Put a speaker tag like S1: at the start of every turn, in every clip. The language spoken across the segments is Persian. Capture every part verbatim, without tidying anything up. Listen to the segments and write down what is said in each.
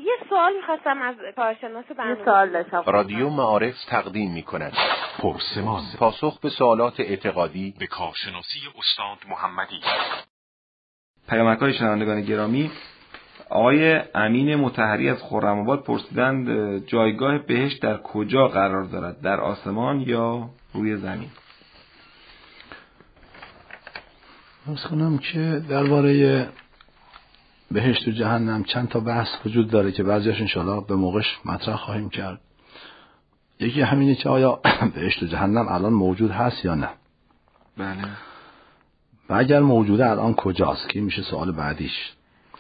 S1: یه سوال می‌خواستم از کارشناس برنامه.
S2: یه سوال داشتم.
S3: رادیو معارف تقدیم می‌کند پرسمان، پاسخ به سوالات اعتقادی
S4: به کارشناسی استاد محمدی.
S5: پیامک‌های شنوندگان گرامی، آقای امین مطهری از خرم‌آباد پرسیدند جایگاه بهشت در کجا قرار دارد؟ در آسمان یا روی زمین؟
S6: عرض کنم که درباره بهشت و جهنم چند تا بحث وجود داره که بعضیاش انشاءالله به موقعش مطرح خواهیم کرد. یکی همینه که آیا بهشت و جهنم الان موجود هست یا نه.
S5: بله.
S6: و اگر موجوده الان کجاست که میشه سوال بعدیش.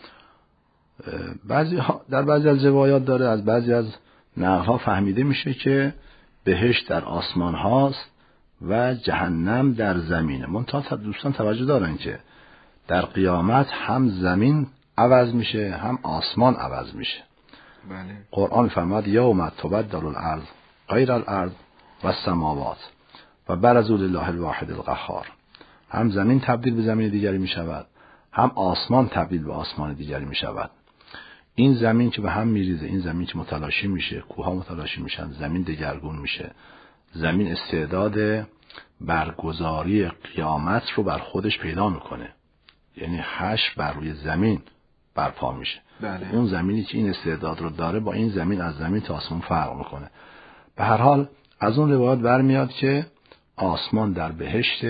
S6: بعضی ها در بعضی از روایات داره، از بعضی از نقل‌ها فهمیده میشه که بهشت در آسمان هاست و جهنم در زمینه. منتها دوستان توجه دارن که در قیامت هم زمین عوض میشه هم آسمان عوض میشه.
S5: بله.
S6: قرآن فرماد یوم تبدل الارض غیر الارض و السماوات و برزوا لله الواحد القهار. هم زمین تبدیل به زمین دیگری میشود، هم آسمان تبدیل به آسمان دیگری میشود. این زمین که به هم میریزه، این زمین که متلاشی میشه، کوها متلاشی میشن، زمین دگرگون میشه. زمین استعداد برگزاری قیامت رو بر خودش پیدا میکنه، یعنی حشر بر روی زمین برپا میشه.
S5: بله.
S6: اون زمینی که این استعداد رو داره با این زمین از زمین تا آسمان فرق میکنه. به هر حال از اون روایات برمیاد که آسمان در بهشت،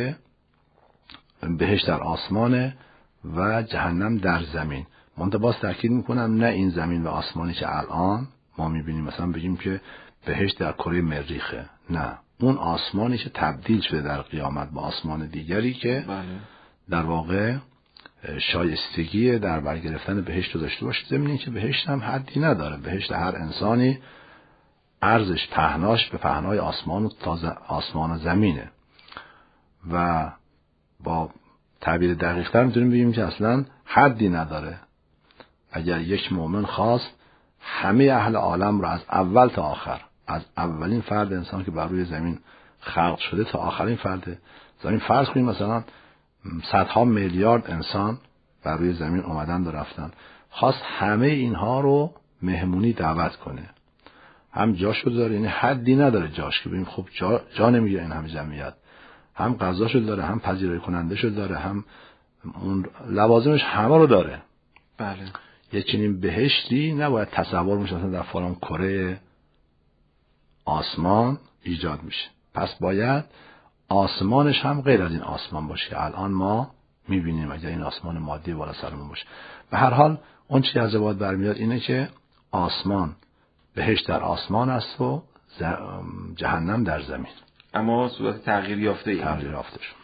S6: بهشت در آسمانه و جهنم در زمین. منتها باز تاکید میکنم نه این زمین و آسمانی که الان ما میبینیم، مثلا بگیم که بهشت در کره مریخه، نه، اون آسمانی که تبدیل شده در قیامت با آسمان دیگری که
S5: بله.
S6: در واقع شایستگی در برگرفتن بهشت رو داشته باشه. زمینی که بهشت هم حدی نداره، بهشت هر انسانی ارزش پهناش به پهنای آسمان و آسمان و زمینه و با تعبیر دقیق تر میتونیم بگیم که اصلا حدی نداره. اگر یک مؤمن خواست همه اهل عالم رو از اول تا آخر، از اولین فرد انسان که بر روی زمین خلق شده تا آخرین فرد زمین، فرض کنیم مثلا صدها میلیارد انسان بر روی زمین اومدن و رفتن، خواست همه اینها رو مهمونی دعوت کنه، هم جاشو داره، یعنی حدی نداره جاش که ببین خب جا, جا نمیگیره این همه جمعیت، هم غذاشو داره، هم پذیرای کنندهشو داره، هم اون لوازمش همه رو داره.
S5: بله.
S6: یه چنین بهشتی نباید تصور میشه مثلا در فلان کره آسمان ایجاد میشه. پس باید آسمانش هم غیر از این آسمان باشه که الان ما میبینیم، اگر این آسمان مادی بالا سرمون باشه. به هر حال اون چیزی از روایات برمیاد اینه که آسمان، بهشت در آسمان است و جهنم در زمین،
S5: اما صورت تغییر یافته ای
S6: تغییر یافته شد.